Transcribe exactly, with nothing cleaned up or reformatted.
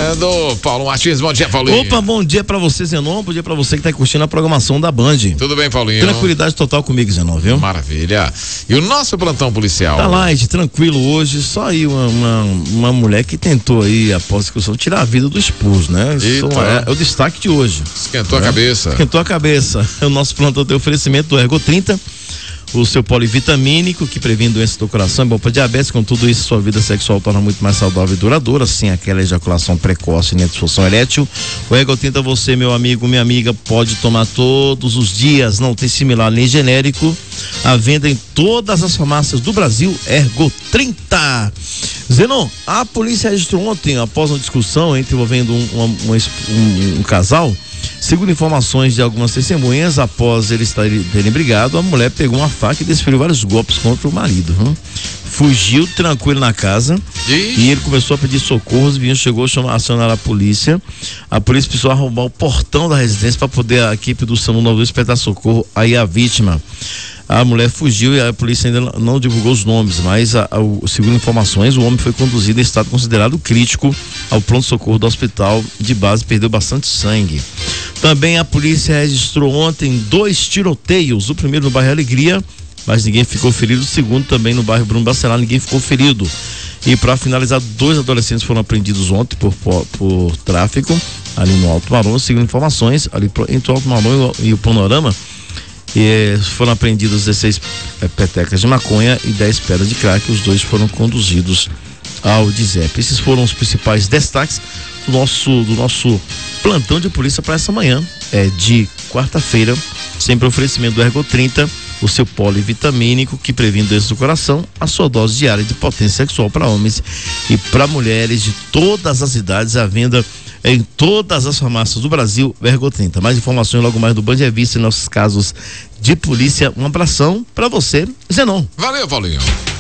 valendo. Paulo Martins, bom dia, Paulinho. Opa, bom dia pra você, Zenon, bom dia pra você que tá curtindo a programação da Band. Tudo bem, Paulinho? Tranquilidade total comigo, Zenon, viu? Maravilha. E o nosso plantão policial? Tá light, tranquilo hoje, só aí uma, uma, uma mulher que tentou aí, após a discussão, tirar a vida do esposo, né? Isso é, é o destaque de hoje. Esquentou né? a cabeça. Esquentou a cabeça. O nosso plantão tem oferecimento do Ergo trinta, o seu polivitamínico que previne doenças do coração, é bom para diabetes. Com tudo isso, sua vida sexual torna muito mais saudável e duradoura, sem aquela ejaculação precoce e nem disfunção erétil. O Ergo trinta, você, meu amigo, minha amiga, pode tomar todos os dias, não tem similar nem genérico. À venda em todas as farmácias do Brasil. Ergo trinta. Zenon, a polícia registrou ontem, após uma discussão entre envolvendo um, um, um, um, um casal. Segundo informações de algumas testemunhas, após eles terem brigado, a mulher pegou uma faca e desferiu vários golpes contra o marido. Hum? Fugiu tranquilo na casa e? e ele começou a pedir socorro. Os vizinhos chegou a chamar, acionar a polícia. A polícia precisou arrombar o portão da residência para poder a equipe do SAMU noventa e dois prestar socorro aí à vítima. A mulher fugiu e a polícia ainda não divulgou os nomes, mas a, a, segundo informações, o homem foi conduzido em estado considerado crítico ao pronto-socorro do hospital de base, perdeu bastante sangue. Também a polícia registrou ontem dois tiroteios, o primeiro no bairro Alegria, mas ninguém ficou ferido, o segundo também no bairro Bruno Bacelar, ninguém ficou ferido. E para finalizar, dois adolescentes foram apreendidos ontem por, por, por tráfico, ali no Alto Maranhão, segundo informações, ali entre o Alto Maranhão e o Panorama. E foram apreendidas dezesseis é, petecas de maconha e dez pedras de crack. Os dois foram conduzidos ao D I S E P. Esses foram os principais destaques do nosso, do nosso plantão de polícia para essa manhã, é de quarta-feira, sempre oferecimento do Ergo trinta, o seu polivitamínico que previne doenças do coração, a sua dose diária de potência sexual para homens e para mulheres de todas as idades, à venda em todas as farmácias do Brasil. Ergo trinta. Mais informações logo mais do Band Revista em nossos casos de polícia. Um abração para você, Zenon. Valeu, Paulinho.